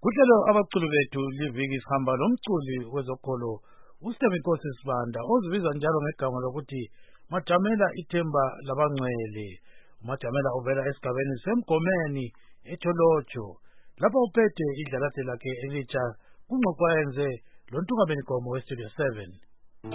Kuhlelo abaculi bethu liviki sihamba nomculi wezokholo uStemikosi Sibanda ozibiza njalo ngegama lokuthi Majamela ithemba labangcwele. uMajamela uvela esigabeni seMgomeni eTholotsho lapho uphethe idlakathi lakhe elitsha kungxoxo ayenze loNtungameni Gomo weStudio 7.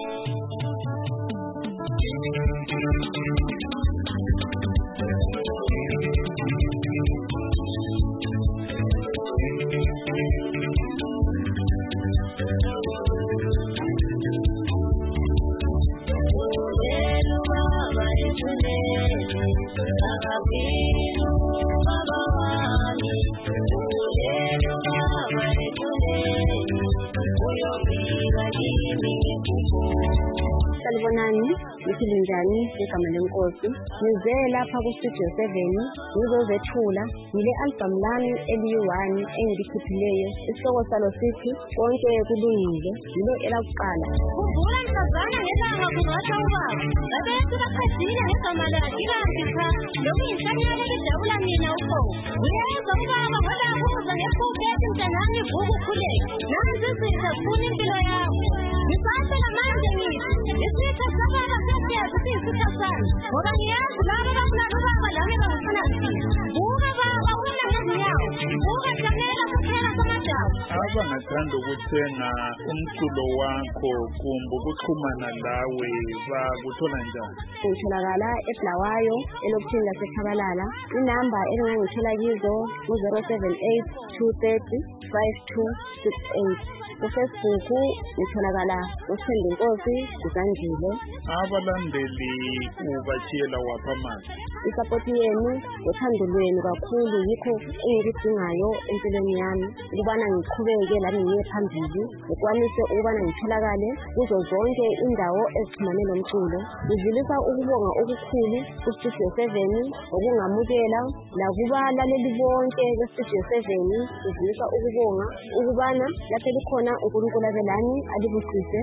Salibonani, ngilinjani igama lenkosi. Ngize lapha ku-Studio 7 ngizozethula yile album lami eliyi-1 engilikhiphileyo. Isihloko salo sithi konke kulungile, yilo elakuqala. Khumbula mntazana ngelanga kungasho ubaba, ngabe sibakhadile ngegama lakhe ilambisa lokuyinhlanyelo lijabula mina uqobo. Ngiyezwa ubaba ngoba kuza ngephupho ethi mntanami vuka ukhuleke. Nansi izitha funa impilo yakho. Ngisasela manje ngithi isitha sabana sesiyazi siyisitha sami ngoba ngiyazi laba abafuna ubaba lami bangifuna thina. Vuka baba una ngezinyawo, vuka Jamela kuphela kwamadawu. Abangathanda ukuthenga umculo wakho kumbe ukuxhumana lawe bakuthola njani? Ngitholakala eBulawayo elokishini laseThabalala. Inamba engangithola kizo ngu-078 230 5268. kuFacebook ngitholakala uSendinkosi Zandile. Abalandeli ubashiyela wapha manje? Isapoti yenu nothando lwenu kakhulu yikho engikudingayo empilweni yami ukubana ngiqhubeke lami ngiye phambili ngikwanise ukubana ngitholakale kuzo zonke indawo ezixhumane nomculo. Ngizilisa ukubonga okukhulu kuStudio 7 okungamukela nakubalaleli bonke beStudio 7. Ngizilisa ukubonga ukubana lapho likhona uNkulunkulu abelani alibusise.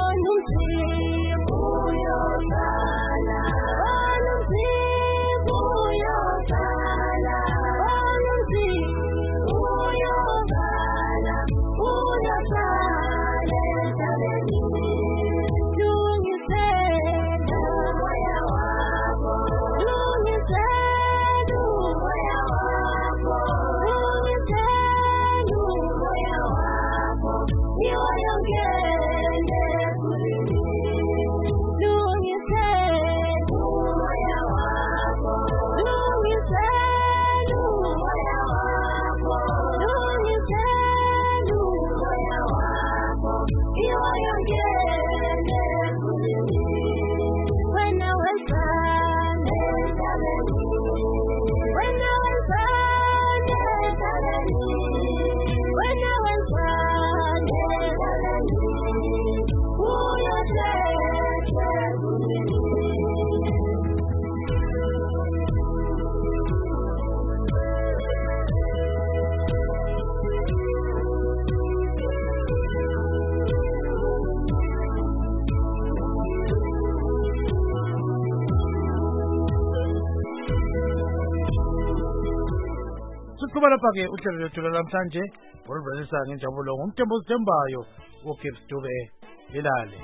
Kuba lapha ke uhlelo lwethu namhlanje oluvelisa ngenjabulo ngomthembu ozithembayo woGibbs Dube Lilale.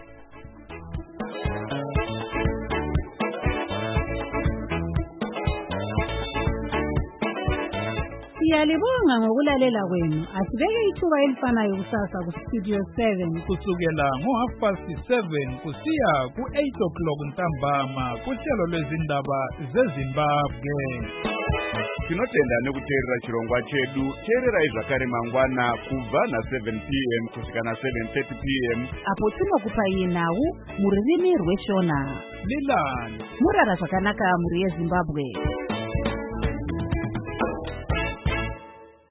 Siyalibonga ngokulalela kwenu. Asibeke ithuba elifanayo kusasa kuStudio 7 kusukela ngo7:30 kusiya ku8 o'clock ntambama kuhlelo lwezindaba zeZimbabwe. Tinotenda nekuteerera chirongwa chedu. Teerera zvakare mangwana kubva na7 p.m. kusvika na7:30 p.m. apo tinokupai nhau mururimi rweShona. Lilale. Murara zvakanaka muri yeZimbabwe.